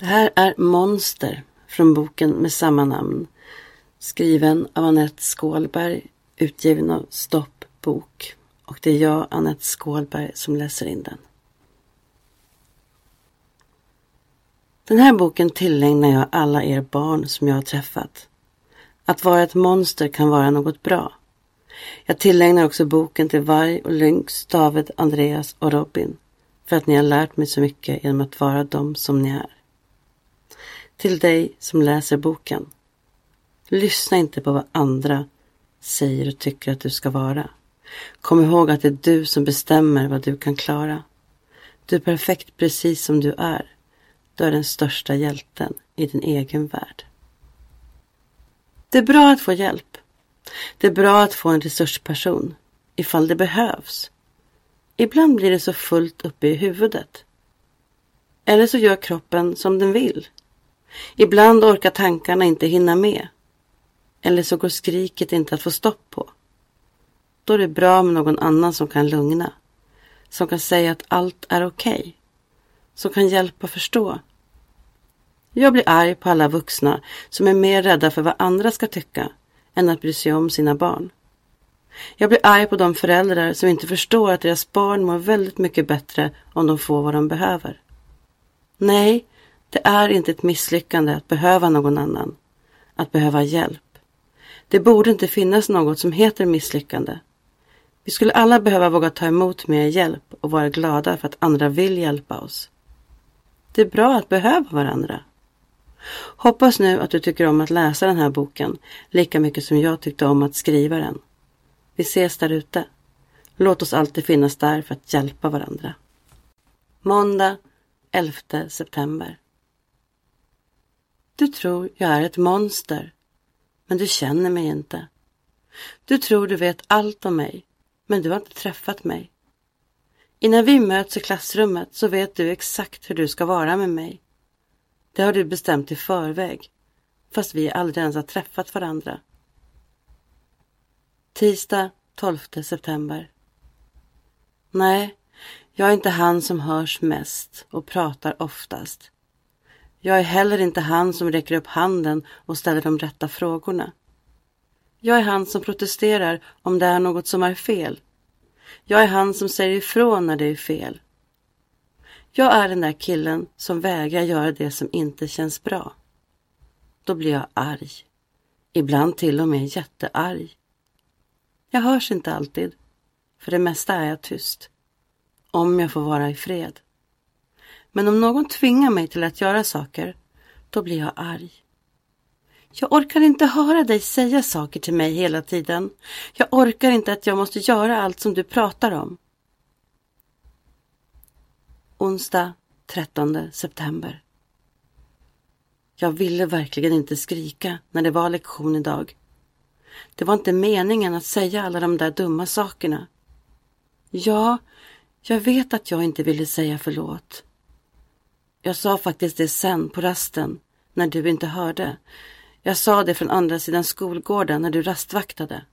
Det här är Monster från boken med samma namn. Skriven av Anette Skålberg, utgiven av Stopp bok. Och det är jag, Anette Skålberg, som läser in den. Den här boken tillägnar jag alla er barn som jag har träffat. Att vara ett monster kan vara något bra. Jag tillägnar också boken till Varg och Lynx, David, Andreas och Robin. För att ni har lärt mig så mycket genom att vara dem som ni är. Till dig som läser boken. Lyssna inte på vad andra säger och tycker att du ska vara. Kom ihåg att det är du som bestämmer vad du kan klara. Du är perfekt precis som du är. Du är den största hjälten i din egen värld. Det är bra att få hjälp. Det är bra att få en resursperson, ifall det behövs. Ibland blir det så fullt uppe i huvudet. Eller så gör kroppen som den vill. Ibland orkar tankarna inte hinna med. Eller så går skriket inte att få stopp på. Då är det bra med någon annan som kan lugna. Som kan säga att allt är okej. Som kan hjälpa förstå. Jag blir arg på alla vuxna som är mer rädda för vad andra ska tycka än att bry sig om sina barn. Jag blir arg på de föräldrar som inte förstår att deras barn mår väldigt mycket bättre om de får vad de behöver. Nej, det är inte ett misslyckande att behöva någon annan. Att behöva hjälp. Det borde inte finnas något som heter misslyckande. Vi skulle alla behöva våga ta emot mer hjälp och vara glada för att andra vill hjälpa oss. Det är bra att behöva varandra. Hoppas nu att du tycker om att läsa den här boken lika mycket som jag tyckte om att skriva den. Vi ses där ute. Låt oss alltid finnas där för att hjälpa varandra. Måndag 11 september. Du tror jag är ett monster, men du känner mig inte. Du tror du vet allt om mig, men du har inte träffat mig. Innan vi möts i klassrummet så vet du exakt hur du ska vara med mig. Det har du bestämt i förväg, fast vi aldrig ens har träffat varandra. Tisdag 12 september. Nej, jag är inte han som hörs mest och pratar oftast. Jag är heller inte han som räcker upp handen och ställer de rätta frågorna. Jag är han som protesterar om det är något som är fel. Jag är han som säger ifrån när det är fel. Jag är den där killen som vägrar göra det som inte känns bra. Då blir jag arg. Ibland till och med jättearg. Jag hörs inte alltid. För det mesta är jag tyst. Om jag får vara i fred. Men om någon tvingar mig till att göra saker, då blir jag arg. Jag orkar inte höra dig säga saker till mig hela tiden. Jag orkar inte att jag måste göra allt som du pratar om. Onsdag 13 september. Jag ville verkligen inte skrika när det var lektion idag. Det var inte meningen att säga alla de där dumma sakerna. Ja, jag vet att jag inte ville säga förlåt. Jag sa faktiskt det sen på rasten, när du inte hörde. Jag sa det från andra sidan skolgården när du rastvaktade.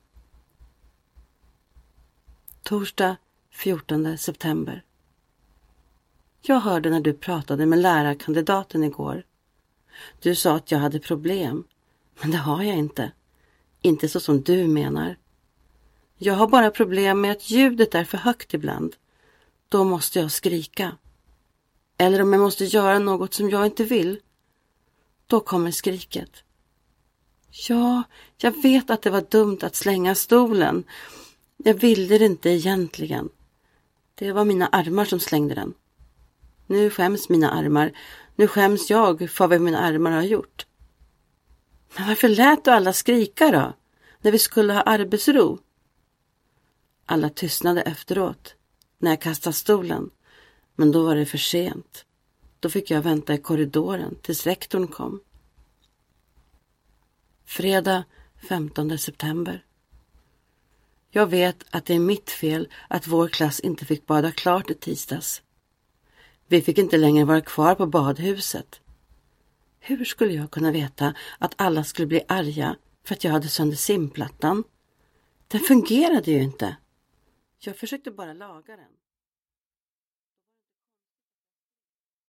Torsdag 14 september. Jag hörde när du pratade med lärarkandidaten igår. Du sa att jag hade problem, men det har jag inte. Inte så som du menar. Jag har bara problem med att ljudet är för högt ibland. Då måste jag skrika. Eller om jag måste göra något som jag inte vill. Då kommer skriket. Ja, jag vet att det var dumt att slänga stolen. Jag ville det inte egentligen. Det var mina armar som slängde den. Nu skäms mina armar. Nu skäms jag för vad mina armar har gjort. Men varför lät du alla skrika då? När vi skulle ha arbetsro? Alla tystnade efteråt. När jag kastade stolen. Men då var det för sent. Då fick jag vänta i korridoren tills rektorn kom. Fredag 15 september. Jag vet att det är mitt fel att vår klass inte fick bada klart i tisdags. Vi fick inte längre vara kvar på badhuset. Hur skulle jag kunna veta att alla skulle bli arga för att jag hade sönder simplattan? Den fungerade ju inte. Jag försökte bara laga den.